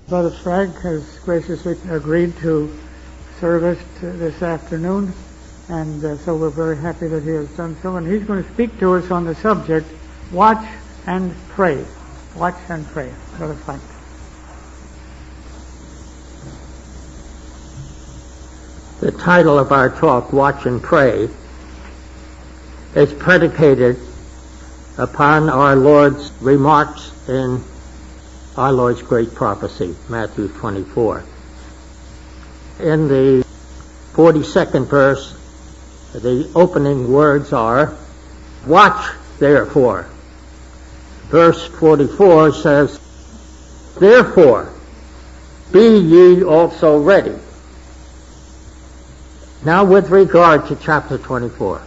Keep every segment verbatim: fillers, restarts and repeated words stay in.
Brother Frank has graciously agreed to service this afternoon, and uh, so we're very happy that he has done so. And he's going to speak to us on the subject, watch and pray. Watch and pray. Brother Frank. The title of our talk, Watch and Pray, is predicated upon our Lord's remarks in our Lord's great prophecy, Matthew twenty-four. In the forty-second verse, the opening words are, "Watch therefore." Verse forty-four says, "Therefore, be ye also ready." Now with regard to chapter twenty-four,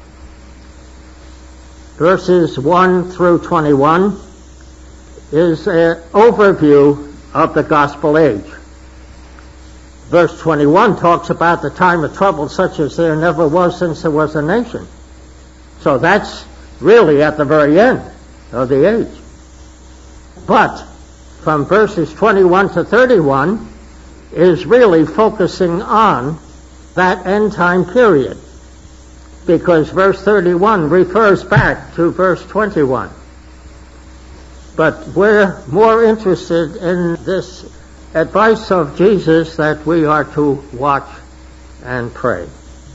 verses one through twenty-one is an overview of the gospel age. Verse twenty-one talks about the time of trouble such as there never was since there was a nation. So that's really at the very end of the age. But from verses twenty-one to thirty-one is really focusing on that end time period, because verse thirty-one refers back to verse twenty-one. But we're more interested in this advice of Jesus that we are to watch and pray.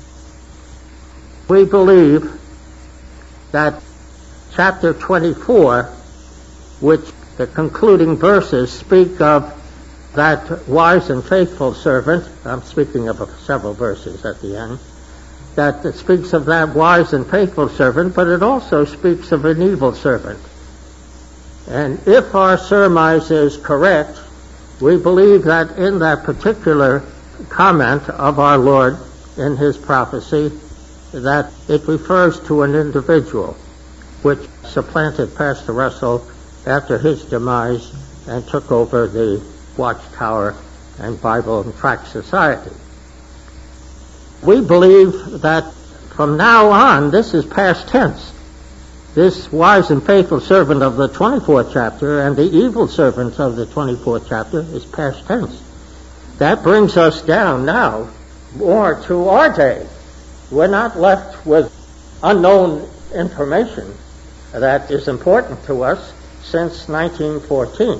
We believe that chapter twenty-four, which the concluding verses speak of that wise and faithful servant, I'm speaking of several verses at the end, that it speaks of that wise and faithful servant, but it also speaks of an evil servant. And if our surmise is correct, we believe that in that particular comment of our Lord in his prophecy, that it refers to an individual which supplanted Pastor Russell after his demise and took over the Watchtower and Bible and Tract Society. We believe that from now on, this is past tense. This wise and faithful servant of the twenty-fourth chapter and the evil servant of the twenty-fourth chapter is past tense. That brings us down now more to our day. We're not left with unknown information that is important to us since nineteen fourteen.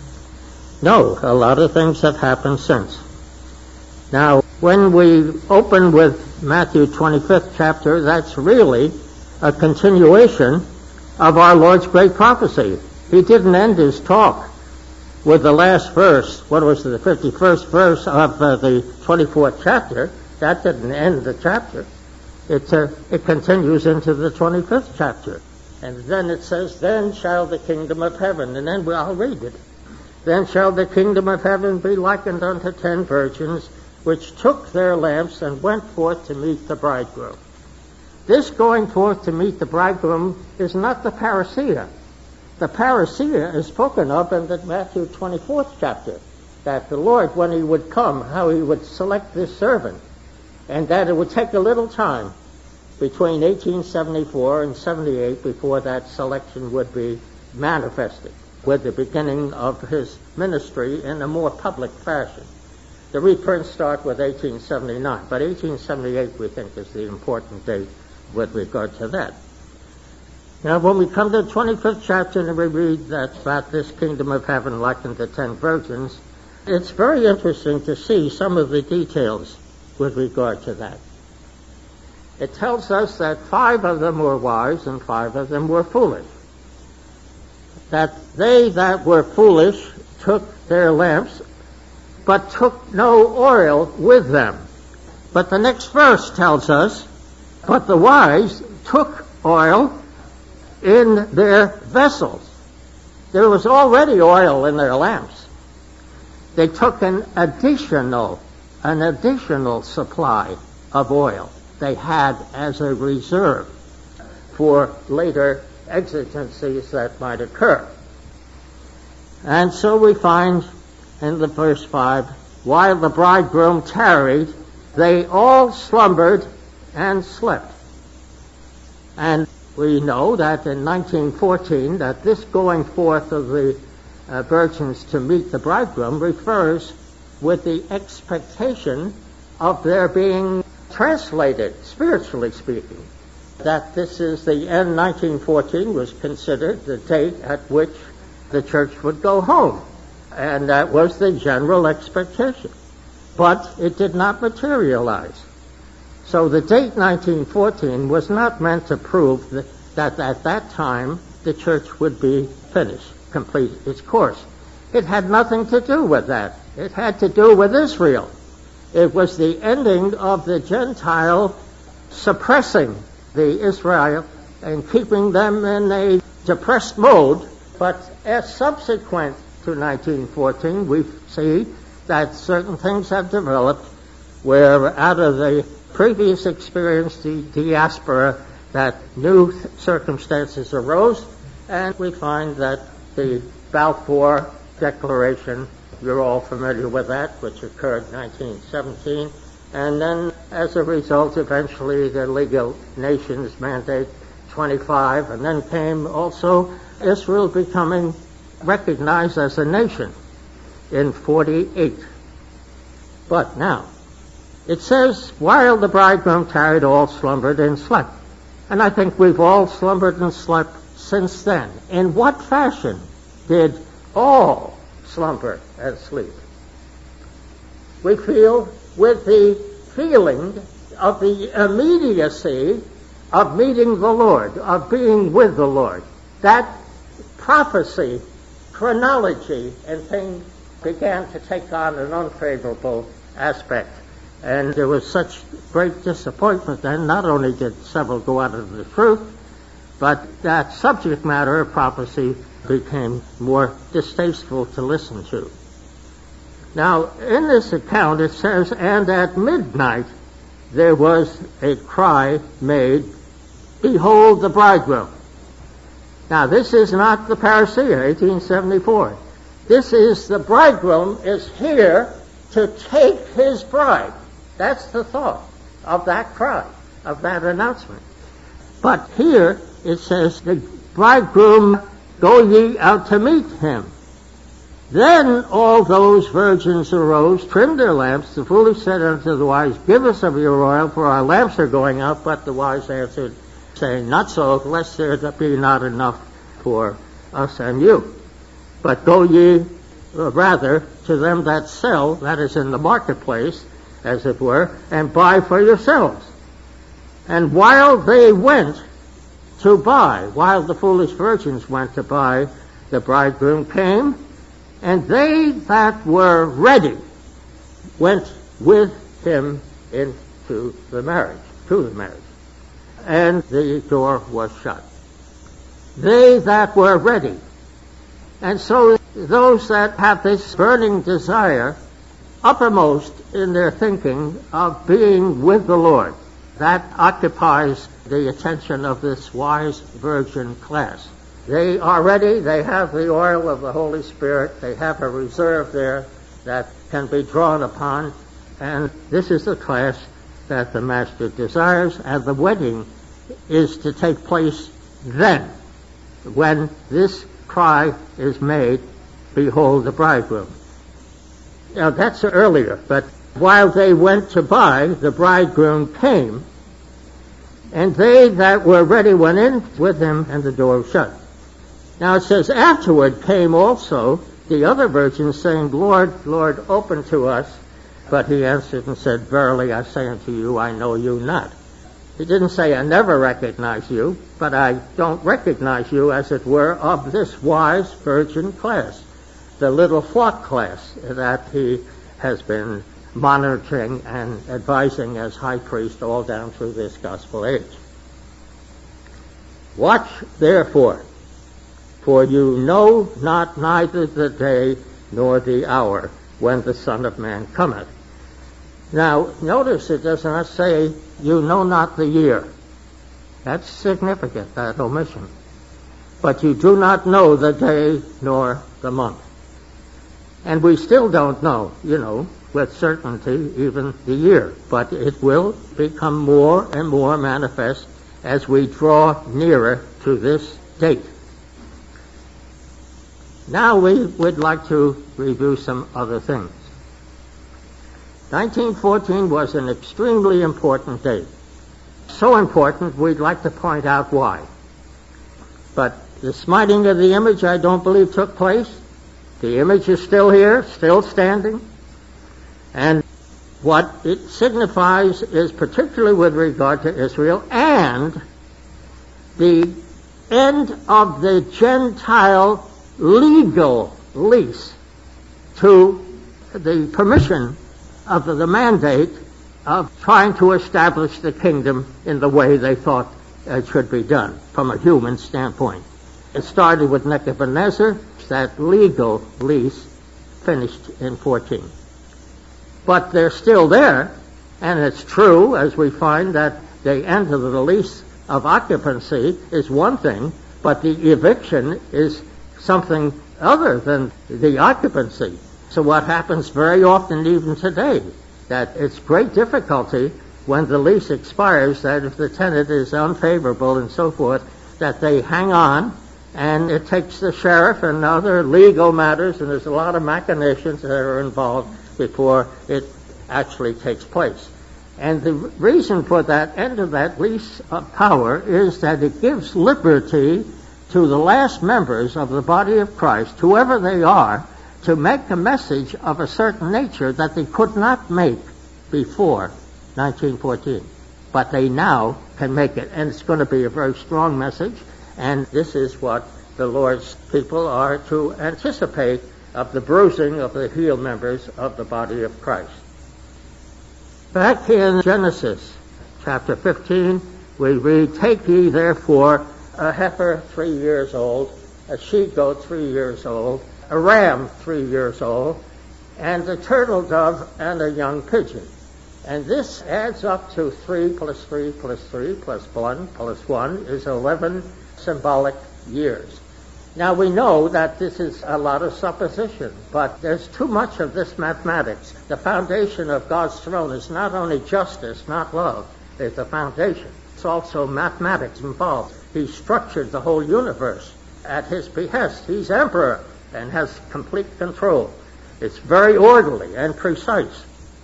No, a lot of things have happened since. Now, when we open with Matthew twenty-fifth chapter, that's really a continuation of our Lord's great prophecy. He didn't end his talk with the last verse. What was the fifty-first verse of uh, the twenty-fourth chapter? That didn't end the chapter. It, uh, it continues into the twenty-fifth chapter. And then it says, "Then shall the kingdom of heaven," and then I'll read it. "Then shall the kingdom of heaven be likened unto ten virgins, which took their lamps and went forth to meet the bridegroom." This going forth to meet the bridegroom is not the parousia. The parousia is spoken of in the Matthew twenty-fourth chapter, that the Lord, when he would come, how he would select this servant, and that it would take a little time between eighteen seventy-four and seventy-eight before that selection would be manifested, with the beginning of his ministry in a more public fashion. The reprints start with eighteen seventy-nine, but eighteen seventy-eight we think is the important date with regard to that. Now, when we come to the twenty-fifth chapter and we read that about this kingdom of heaven likened to ten virgins, it's very interesting to see some of the details with regard to that. It tells us that five of them were wise and five of them were foolish. That they that were foolish took their lamps, but took no oil with them. But the next verse tells us, "But the wise took oil in their vessels." There was already oil in their lamps. They took an additional, an additional supply of oil they had as a reserve for later exigencies that might occur. And so we find in the verse five, "While the bridegroom tarried, they all slumbered and slept." And we know that in nineteen fourteen, that this going forth of the uh, virgins to meet the bridegroom refers with the expectation of their being translated, spiritually speaking. That this is the end, nineteen fourteen was considered the date at which the church would go home. And that was the general expectation. But it did not materialize. So the date nineteen fourteen was not meant to prove that, that at that time the church would be finished, complete its course. It had nothing to do with that. It had to do with Israel. It was the ending of the Gentile suppressing the Israel and keeping them in a depressed mode. But as subsequent to nineteen fourteen, we see that certain things have developed where out of the previous experience, the diaspora, that new th- circumstances arose, and we find that the Balfour Declaration, you're all familiar with that, which occurred in nineteen seventeen, and then as a result eventually the League of Nations Mandate twenty-five, and then came also Israel becoming recognized as a nation in forty-eight. But now, it says, while the bridegroom tarried, all slumbered and slept. And I think we've all slumbered and slept since then. In what fashion did all slumber and sleep? We feel with the feeling of the immediacy of meeting the Lord, of being with the Lord. That prophecy, chronology, and things began to take on an unfavorable aspect. And there was such great disappointment then. Not only did several go out of the truth, but that subject matter of prophecy became more distasteful to listen to. Now, in this account it says, and at midnight there was a cry made, behold the bridegroom. Now, this is not the parousia, eighteen seventy-four. This is the bridegroom is here to take his bride. That's the thought of that cry, of that announcement. But here it says, the bridegroom, go ye out to meet him. Then all those virgins arose, trimmed their lamps. The foolish said unto the wise, give us of your oil, for our lamps are going out. But the wise answered, saying, not so, lest there be not enough for us and you. But go ye uh, rather to them that sell, that is in the marketplace, as it were, and buy for yourselves. And while they went to buy, while the foolish virgins went to buy, the bridegroom came, and they that were ready went with him into the marriage, to the marriage. And the door was shut. They that were ready. And so those that have this burning desire uppermost in their thinking of being with the Lord, that occupies the attention of this wise virgin class. They are ready, they have the oil of the Holy Spirit, they have a reserve there that can be drawn upon, and this is the class that the Master desires, and the wedding is to take place then, when this cry is made, behold the bridegroom. Now that's earlier, but while they went to buy, the bridegroom came, and they that were ready went in with him, and the door was shut. Now it says, afterward came also the other virgins, saying, Lord, Lord, open to us. But he answered and said, verily I say unto you, I know you not. He didn't say, I never recognize you, but I don't recognize you, as it were, of this wise virgin class, the little flock class that he has been monitoring and advising as high priest all down through this gospel age. Watch therefore, for you know not neither the day nor the hour when the Son of Man cometh. Now, notice it does not say, you know not the year. That's significant, that omission. But you do not know the day nor the month. And we still don't know, you know, with certainty, even the year. But it will become more and more manifest as we draw nearer to this date. Now we would like to review some other things. nineteen fourteen was an extremely important date. So important, we'd like to point out why. But the smiting of the image, I don't believe, took place. The image is still here, still standing. And what it signifies is, particularly with regard to Israel, and the end of the Gentile legal lease to the permission of the, the mandate of trying to establish the kingdom in the way they thought it should be done from a human standpoint. It started with Nebuchadnezzar. That legal lease finished in fourteen. But they're still there, and it's true, as we find, that the end of the lease of occupancy is one thing, but the eviction is something other than the occupancy. So what happens very often even today, that it's great difficulty when the lease expires, that if the tenant is unfavorable and so forth, that they hang on, and it takes the sheriff and other legal matters, and there's a lot of machinations that are involved before it actually takes place. And the reason for that end of that lease of power is that it gives liberty to the last members of the body of Christ, whoever they are, to make a message of a certain nature that they could not make before nineteen fourteen. But they now can make it, and it's going to be a very strong message, and this is what the Lord's people are to anticipate of the bruising of the heel members of the body of Christ. Back in Genesis chapter fifteen, we read, "Take ye therefore a heifer three years old, a she-goat three years old, a ram three years old, and a turtle dove and a young pigeon." And this adds up to three plus three plus three plus one plus one is eleven symbolic years. Now we know that this is a lot of supposition, but there's too much of this mathematics. The foundation of God's throne is not only justice, not love. It's the foundation. It's also mathematics involved. He structured the whole universe at his behest. He's emperor and has complete control. It's very orderly and precise.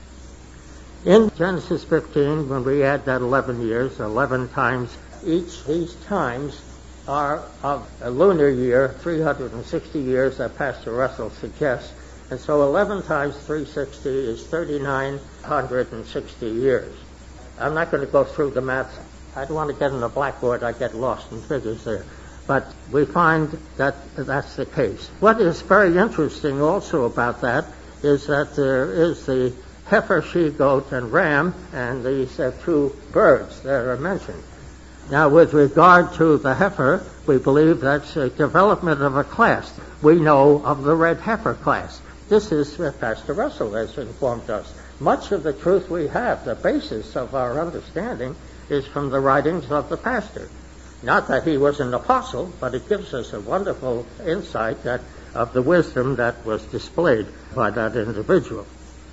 In Genesis fifteen, when we add that eleven years, eleven times, each these times are of a lunar year, three hundred sixty years, that Pastor Russell suggests. And so eleven times three hundred sixty is three thousand nine hundred sixty years. I'm not going to go through the math. I don't want to get in the blackboard. I get lost in figures there. But we find that that's the case. What is very interesting also about that is that there is the heifer, she-goat, and ram, and these uh, two birds that are mentioned. Now, with regard to the heifer, we believe that's a development of a class. We know of the red heifer class. This is what Pastor Russell has informed us. Much of the truth we have, the basis of our understanding, is from the writings of the pastor. Not that he was an apostle, but it gives us a wonderful insight that of the wisdom that was displayed by that individual.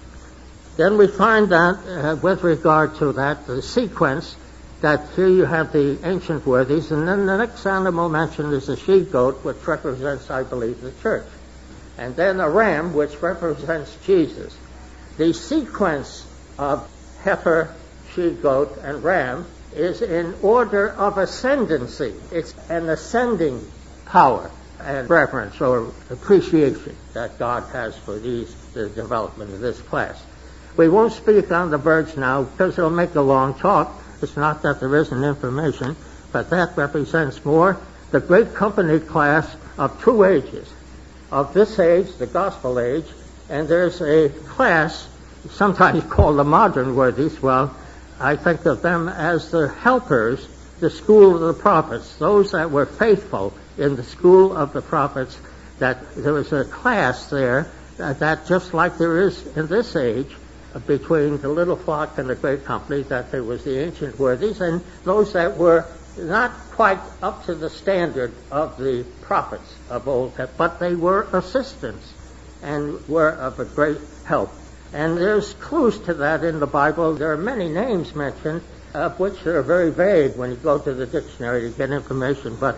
Then we find that, uh, with regard to that, the sequence, that here you have the ancient worthies, and then the next animal mentioned is a she-goat, which represents, I believe, the church. And then a ram, which represents Jesus. The sequence of heifer, she-goat, and ram is in order of ascendancy. It's an ascending power and reverence or appreciation that God has for these, the development of this class. We won't speak on the birds now because it'll make a long talk. It's not that there isn't information, but that represents more the great company class of two ages. Of this age, the gospel age, and there's a class sometimes called the modern worthies. Well, I think of them as the helpers, the school of the prophets, those that were faithful in the school of the prophets, that there was a class there that, that just like there is in this age, between the little flock and the great company, that there was the ancient worthies and those that were not quite up to the standard of the prophets of old, but they were assistants and were of a great help. And there's clues to that in the Bible. There are many names mentioned, of which are very vague when you go to the dictionary to get information, but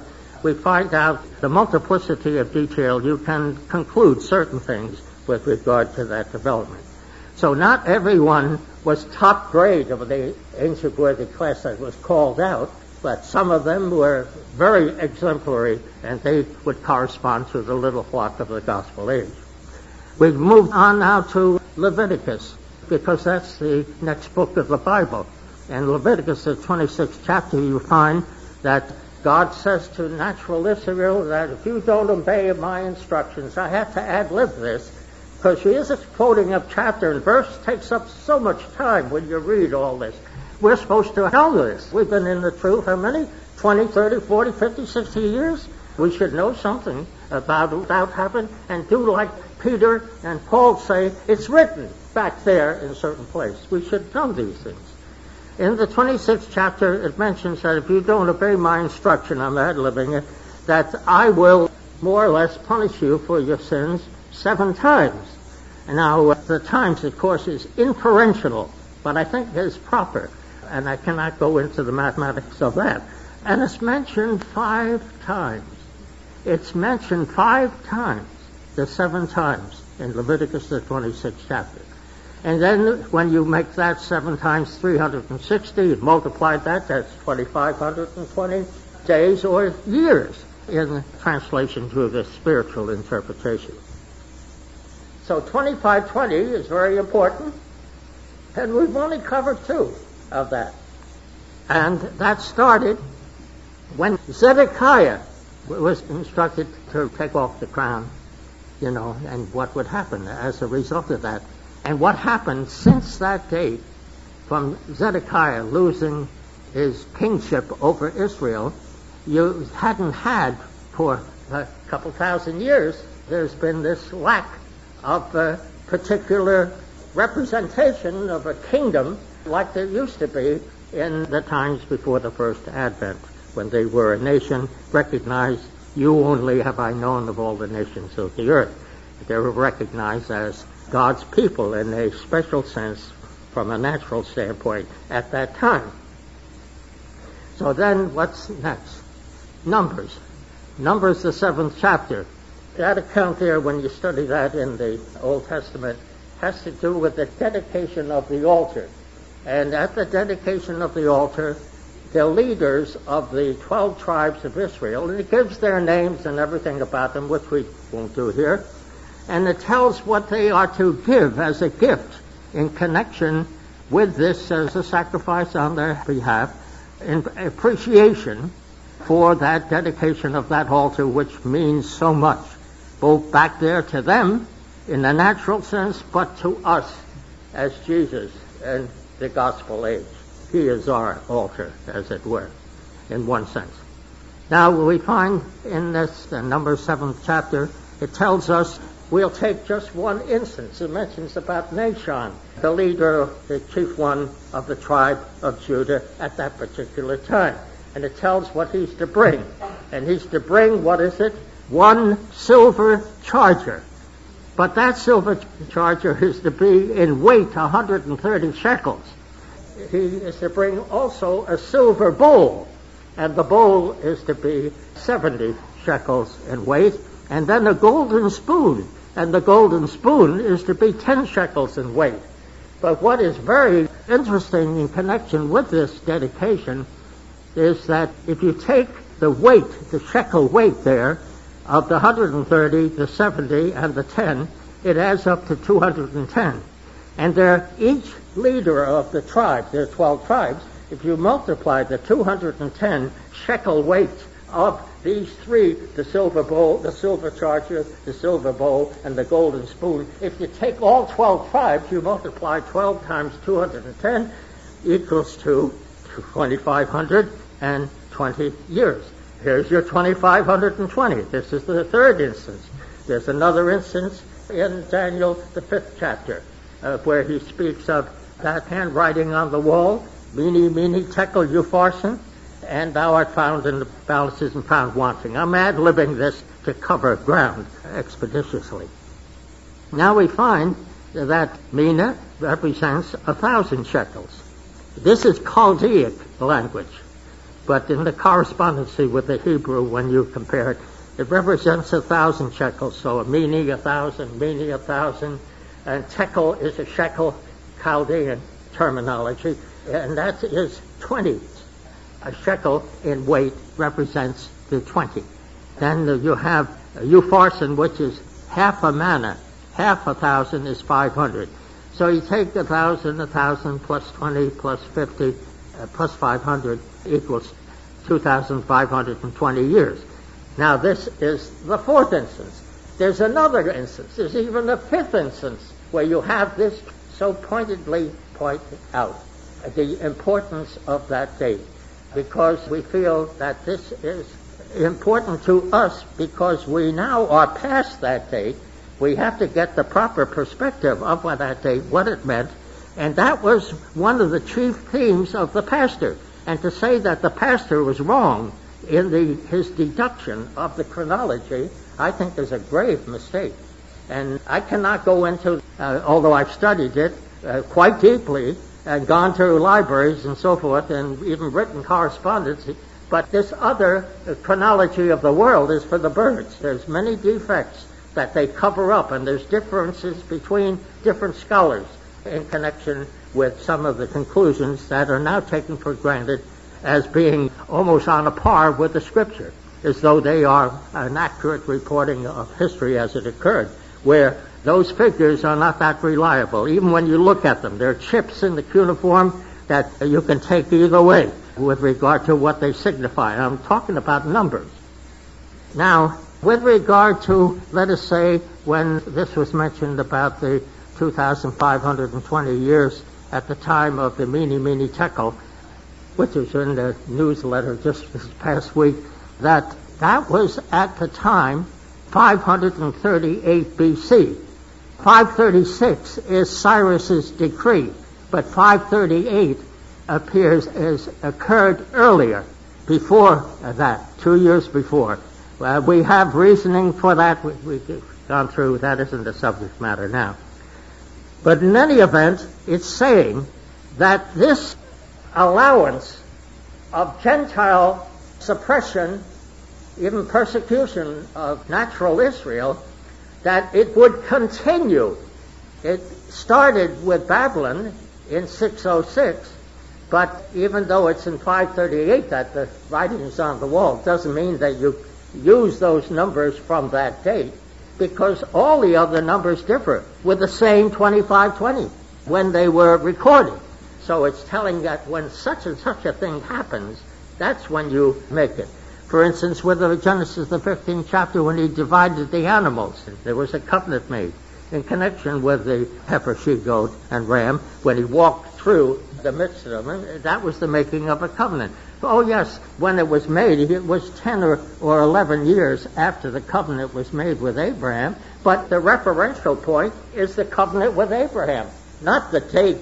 we find out the multiplicity of detail, you can conclude certain things with regard to that development. So not everyone was top grade of the ancient worthy class that was called out, but some of them were very exemplary, and they would correspond to the little flock of the gospel age. We've moved on now to Leviticus, because that's the next book of the Bible. In Leviticus, the twenty-sixth chapter, you find that God says to natural Israel that if you don't obey my instructions, I have to ad-lib this, because she is quoting a chapter and verse takes up so much time when you read all this. We're supposed to know this. We've been in the truth how many? twenty, thirty, forty, fifty, sixty years? We should know something about it without having, and do like Peter and Paul say, it's written back there in a certain place. We should know these things. In the twenty-sixth chapter, it mentions that if you don't obey my instruction, I'm ad-libbing it, that I will more or less punish you for your sins seven times. And now, uh, the times, of course, is inferential, but I think it's proper, and I cannot go into the mathematics of that. And it's mentioned five times. It's mentioned five times, the seven times, in Leviticus, the twenty-sixth chapter. And then when you make that seven times three hundred sixty, you multiply that, that's two thousand five hundred twenty days or years in translation to the spiritual interpretation. So twenty-five twenty is very important, and we've only covered two of that. And that started when Zedekiah was instructed to take off the crown, you know, and what would happen as a result of that. And what happened since that date, from Zedekiah losing his kingship over Israel, you hadn't had for a couple thousand years, there's been this lack of a particular representation of a kingdom like there used to be in the times before the first advent, when they were a nation recognized, you only have I known of all the nations of the earth. They were recognized as God's people in a special sense from a natural standpoint at that time. So then what's next? Numbers. Numbers, the seventh chapter. That account there, when you study that in the Old Testament, has to do with the dedication of the altar. And at the dedication of the altar, the leaders of the twelve tribes of Israel, and it gives their names and everything about them, which we won't do here, and it tells what they are to give as a gift in connection with this as a sacrifice on their behalf, in appreciation for that dedication of that altar, which means so much, both back there to them in a natural sense, but to us as Jesus and the gospel age. He is our altar, as it were, in one sense. Now we find in this uh, number seventh chapter, it tells us, we'll take just one instance. It mentions about Nashon, the leader, the chief one of the tribe of Judah at that particular time. And it tells what he's to bring. And he's to bring, what is it? One silver charger. But that silver charger is to be in weight one hundred thirty shekels. He is to bring also a silver bowl. And the bowl is to be seventy shekels in weight. And then a golden spoon. And the golden spoon is to be ten shekels in weight. But what is very interesting in connection with this dedication is that if you take the weight, the shekel weight there, of the one hundred thirty, the seventy, and the ten, it adds up to two hundred ten. And they're each leader of the tribe, there are twelve tribes, if you multiply the two hundred ten shekel weight of these three, the silver bowl, the silver charger, the silver bowl, and the golden spoon, if you take all twelve tribes, you multiply twelve times two hundred ten, equals to twenty-five hundred twenty years. Here's your twenty-five hundred twenty. This is the third instance. There's another instance in Daniel, the fifth chapter, uh, where he speaks of that handwriting on the wall, Mene, Mene, Tekel, Upharsin, and thou art found in the balances and found wanting. I'm ad-libbing this to cover ground expeditiously. Now we find that Mene represents a thousand shekels. This is Chaldaic language. but in the correspondency with the Hebrew, when you compare it, it represents a thousand shekels. So a mini, a thousand, mini, a thousand, and tekel is a shekel, Chaldean terminology, and that is twenty. A shekel in weight represents the twenty. Then you have upharsin, which is half a manna. Half a thousand is five hundred. So you take a thousand, a thousand plus twenty plus fifty uh, plus five hundred equals two thousand five hundred twenty years. Now this is the fourth instance. There's another instance. There's even a fifth instance where you have this so pointedly pointed out, the importance of that date, because we feel that this is important to us because we now are past that date. We have to get the proper perspective of what that date, what it meant, and that was one of the chief themes of the pastor. And to say that the pastor was wrong in the, his deduction of the chronology, I think is a grave mistake. And I cannot go into, uh, although I've studied it uh, quite deeply and gone to libraries and so forth and even written correspondence, but this other uh, chronology of the world is for the birds. There's many defects that they cover up, and there's differences between different scholars in connection with some of the conclusions that are now taken for granted as being almost on a par with the Scripture, as though they are an accurate reporting of history as it occurred, where those figures are not that reliable. Even when you look at them, there are chips in the cuneiform that you can take either way with regard to what they signify. I'm talking about numbers. Now, with regard to, let us say, when this was mentioned about the two thousand five hundred twenty years at the time of the Mene Mene Tekel, which was in the newsletter just this past week, that that was at the time five hundred thirty-eight B C. five thirty-six is Cyrus's decree, but five thirty-eight appears as occurred earlier, before that, two years before. Uh, we have reasoning for that. We, we've gone through. That isn't the subject matter now. But in any event, it's saying that this allowance of Gentile suppression, even persecution of natural Israel, that it would continue. It started with Babylon in six oh six, but even though it's in five thirty-eight that the writing is on the wall, it doesn't mean that you use those numbers from that date, because all the other numbers differ with the same twenty-five twenty when they were recorded. So it's telling that when such and such a thing happens, that's when you make it. For instance, with the Genesis, the fifteenth chapter, when he divided the animals, there was a covenant made in connection with the heifer, she-goat, and ram, when he walked through the midst of them, and that was the making of a covenant. Oh yes, when it was made, it was ten or, or eleven years after the covenant was made with Abraham, but the referential point is the covenant with Abraham, not the date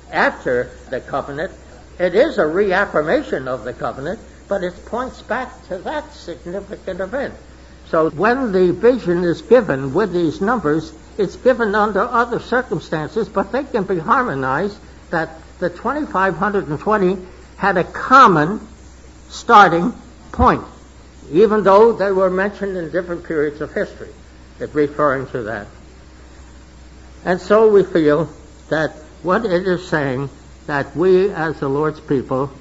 after the covenant. It is a reaffirmation of the covenant, but it points back to that significant event. So when the vision is given with these numbers, it's given under other circumstances, but they can be harmonized that the twenty-five twenty had a common starting point, even though they were mentioned in different periods of history, referring to that. And so we feel that what it is saying, that we as the Lord's people,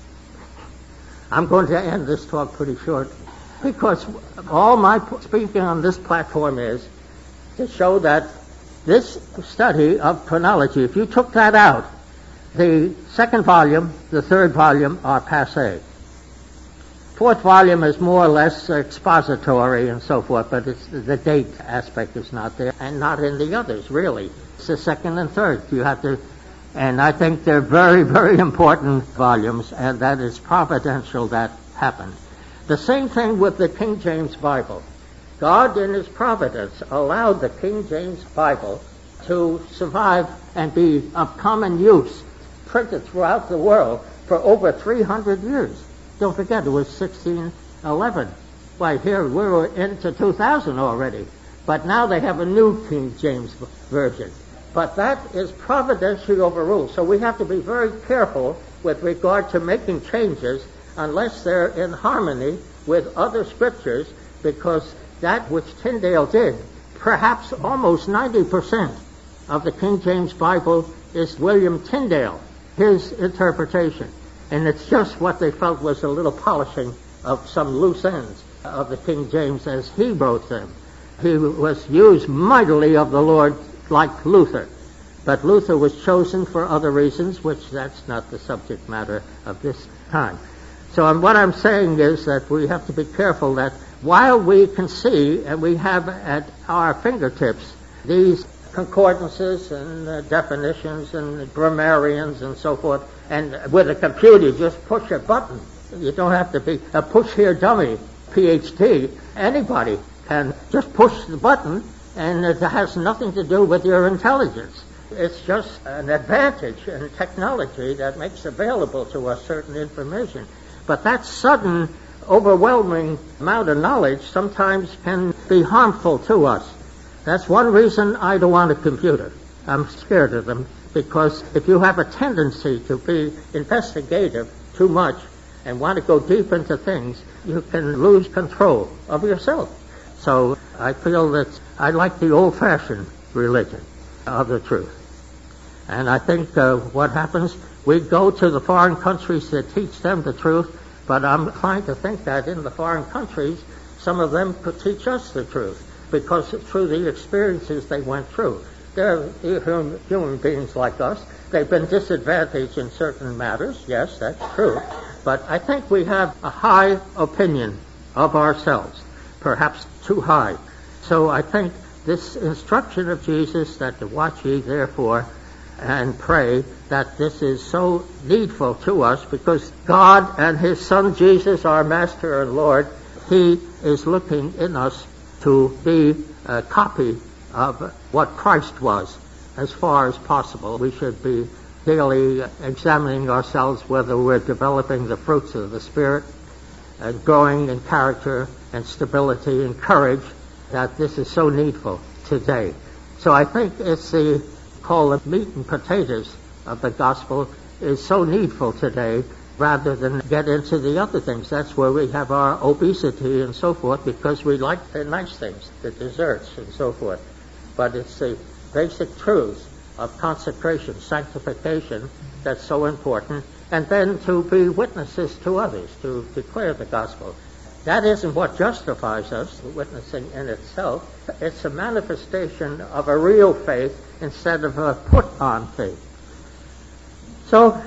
I'm going to end this talk pretty short, because all my speaking on this platform is to show that this study of chronology, if you took that out, the second volume, the third volume are passé. Fourth volume is more or less expository and so forth, but it's, the date aspect is not there, and not in the others, really. It's the second and third. You have to, and I think they're very, very important volumes, and that is providential that happened. The same thing with the King James Bible. God, in His providence, allowed the King James Bible to survive and be of common use, printed throughout the world for over three hundred years. Don't forget, it was sixteen eleven. Why, here we're into two thousand already. But now they have a new King James Version. But that is providentially overruled. So we have to be very careful with regard to making changes unless they're in harmony with other scriptures, because that which Tyndale did, perhaps almost ninety percent of the King James Bible is William Tyndale, his interpretation. And it's just what they felt was a little polishing of some loose ends of the King James as he wrote them. He was used mightily of the Lord like Luther. But Luther was chosen for other reasons, which that's not the subject matter of this time. So um, what I'm saying is that we have to be careful that while we can see and we have at our fingertips these concordances and uh, definitions and grammarians and so forth, and with a computer you just push a button. You don't have to be a push here dummy, P H D. Anybody can just push the button, and it has nothing to do with your intelligence. It's just an advantage in technology that makes available to us certain information. But that sudden, overwhelming amount of knowledge sometimes can be harmful to us. That's one reason I don't want a computer. I'm scared of them, because if you have a tendency to be investigative too much and want to go deep into things, you can lose control of yourself. So I feel that I like the old-fashioned religion of the truth. And I think uh, what happens, we go to the foreign countries to teach them the truth, but I'm trying to think that in the foreign countries, some of them could teach us the truth, because through the experiences they went through. They're human beings like us. They've been disadvantaged in certain matters. Yes, that's true. But I think we have a high opinion of ourselves, perhaps too high. So I think this instruction of Jesus that to watch ye therefore and pray, that this is so needful to us, because God and his Son Jesus, our Master and Lord, he is looking in us to be a copy of what Christ was as far as possible. We should be daily examining ourselves whether we're developing the fruits of the Spirit and growing in character and stability and courage, that this is so needful today. So I think it's the call of meat and potatoes of the gospel is so needful today, rather than get into the other things. That's where we have our obesity and so forth, because we like the nice things, the desserts and so forth. But it's the basic truths of consecration, sanctification, that's so important. And then to be witnesses to others, to declare the gospel. That isn't what justifies us, witnessing in itself. It's a manifestation of a real faith instead of a put-on faith. So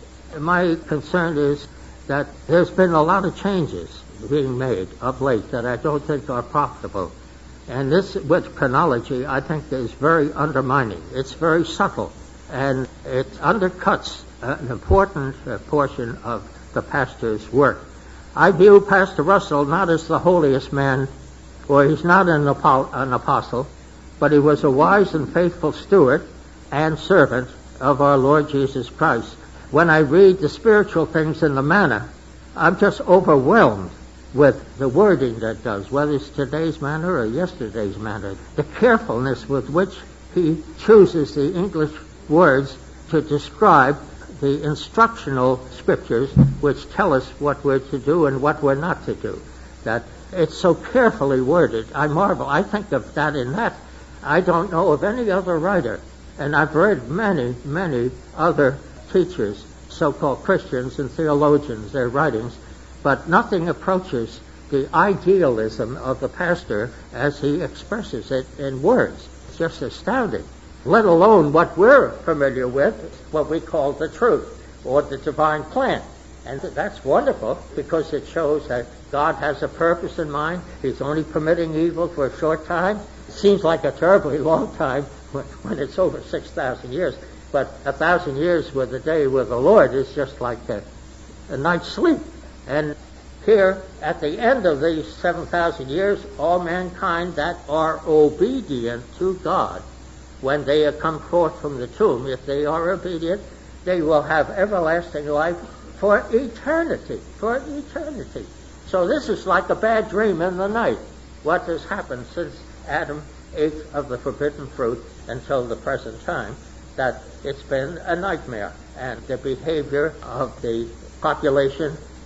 my concern is that there's been a lot of changes being made of late that I don't think are profitable. And this, with chronology, I think is very undermining. It's very subtle, and it undercuts an important uh, portion of the pastor's work. I view Pastor Russell not as the holiest man, for he's not an, apo- an apostle, but he was a wise and faithful steward and servant of our Lord Jesus Christ. When I read the spiritual things in the manna, I'm just overwhelmed with the wording that does, whether it's today's manna or yesterday's manna. The carefulness with which he chooses the English words to describe the instructional scriptures which tell us what we're to do and what we're not to do. That it's so carefully worded. I marvel. I think of that in that. I don't know of any other writer, and I've read many, many other teachers, so-called Christians and theologians, their writings, but nothing approaches the idealism of the pastor as he expresses it in words. It's just astounding. Let alone what we're familiar with, what we call the truth, or the divine plan. And that's wonderful, because it shows that God has a purpose in mind. He's only permitting evil for a short time. It seems like a terribly long time when it's over six thousand years. But a thousand years with a day with the Lord is just like a, a night's sleep. And here, at the end of these seven thousand years, all mankind that are obedient to God, when they have come forth from the tomb, if they are obedient, they will have everlasting life for eternity, for eternity. So this is like a bad dream in the night, what has happened since Adam ate of the forbidden fruit until the present time, that it's been a nightmare. And the behavior of the population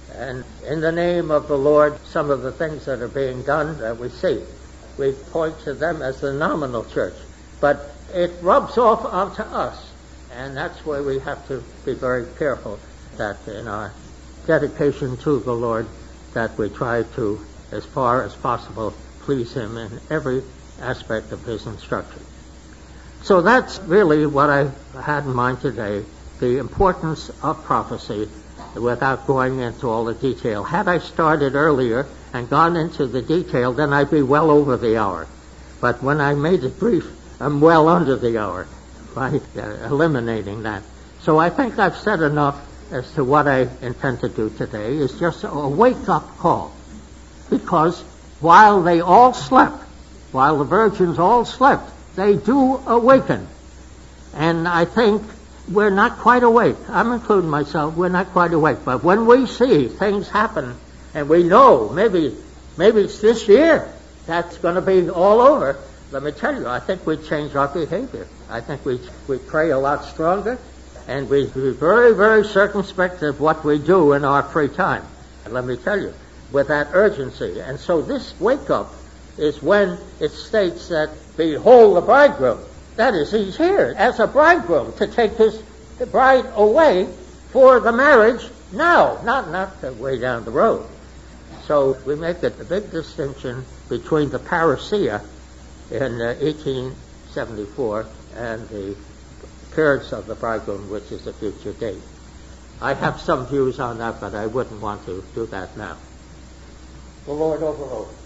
And in the name of the Lord, some of the things that are being done that we see, we point to them as the nominal church. But it rubs off onto us, and that's where we have to be very careful that in our dedication to the Lord, that we try to, as far as possible, please Him in every aspect of His instruction. So that's really what I had in mind today, the importance of prophecy, without going into all the detail. Had I started earlier and gone into the detail, then I'd be well over the hour. But when I made it brief, I'm well under the hour by uh, eliminating that. So I think I've said enough as to what I intend to do today is just a wake-up call. Because while they all slept, while the virgins all slept, they do awaken. And I think we're not quite awake. I'm including myself. We're not quite awake. But when we see things happen, and we know maybe maybe it's this year that's going to be all over, let me tell you, I think we change our behavior. I think we we pray a lot stronger, and we be very, very circumspect of what we do in our free time. And let me tell you, with that urgency. And so this wake-up is when it states that, behold the bridegroom. That is, he's here as a bridegroom to take his bride away for the marriage now, not not the way down the road. So we make it a big distinction between the parousia in uh, eighteen seventy-four and the appearance of the bridegroom, which is a future date. I have some views on that, but I wouldn't want to do that now. The Lord overrode.